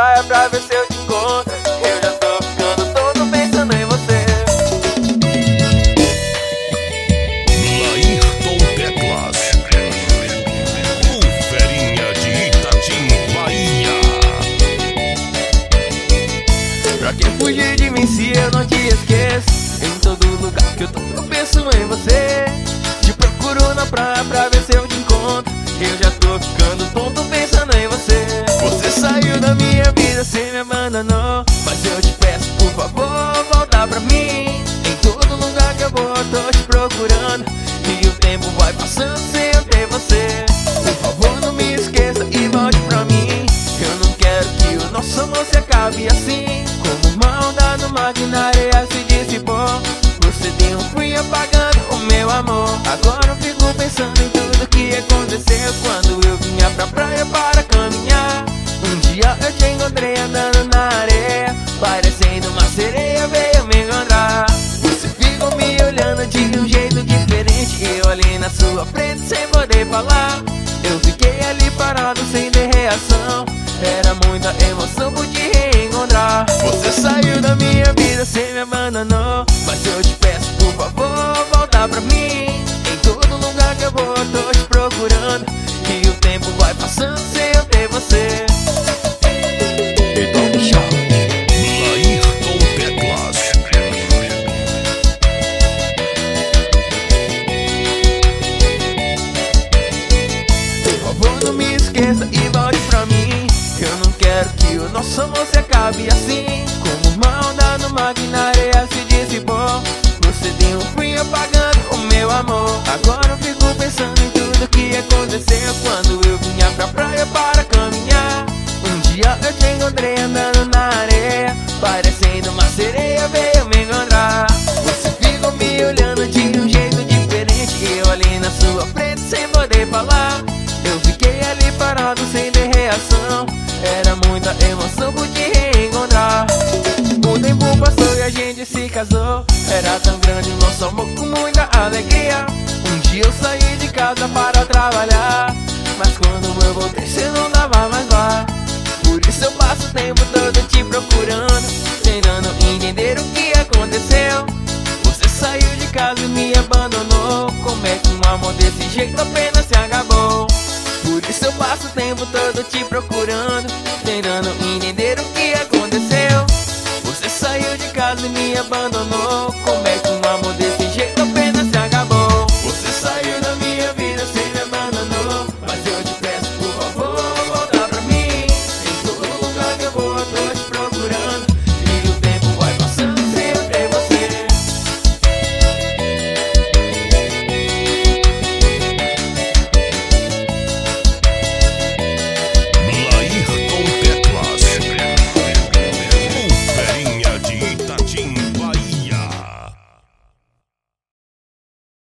praia pra ver se eu te encontro. Eu já tô ficando todo pensando em você. Laírton Teclas, o Ferinha de Itatim, Bahia. Pra que fugir de mim se eu não te esqueço? Em todo lugar que eu tô, eu penso em você. Te procuro na praia pra ver se eu te encontro. Eu já tô ficando tonto pensando em você. Você saiu da minha vida, cê me abandonou. Mas eu te peço, por favor, volta pra mim. Em todo lugar que eu vou, eu tô te procurando. E o tempo vai passando sem eu ter você. Por favor, não me esqueça e volte pra mim. Eu não quero que o nosso amor se acabe assim. Como uma onda no mar que na areia se dissipou. Você deu um fui apagando o meu amor. Agora eu fico pensando em tudo que aconteceu quando eu vinha pra praia para caminhar. Um dia eu te encontrei andando na areia, parecendo uma sereia, veio me encontrar. Você ficou me olhando de um jeito diferente. Eu ali na sua frente sem poder falar. Eu fiquei ali parado sem ter reação. Era muita emoção por te reencontrar. Você saiu da minha vida, cê me abandonou. Mas eu te peço, por favor, volta pra mim. Em todo lugar que eu vou, eu tô te procurando. E o tempo vai passando sem eu ter você. Então Laírton Teclas. Por favor, não me esqueça e volte pra mim. Eu não quero que o nosso amor se acabe assim. Como uma onda no mar que na areia se dissipou. Você deu um fim apagando o meu amor. Agora eu fico pensando em tudo que aconteceu quando eu vinha pra praia para caminhar. Um dia eu te encontrei andando na areia, parecendo uma sereia, veio me encontrar. Você ficou me olhando de um jeito diferente. Eu ali na sua frente sem poder falar. Eu fiquei ali parado sem ter reação. Era muita emoção por te reencontrar. O tempo passou e a gente se casou. Era tão grande o nosso amor com muita alegria. Um dia eu saí de casa para trabalhar, mas quando eu voltei cê não dava mais lá. Por isso eu passo o tempo todo te procurando, tentando entender o que aconteceu. Você saiu de casa e me abandonou. Como é que um amor desse jeito apenas se acabou? Por isso eu passo o tempo todo te procurando, tentando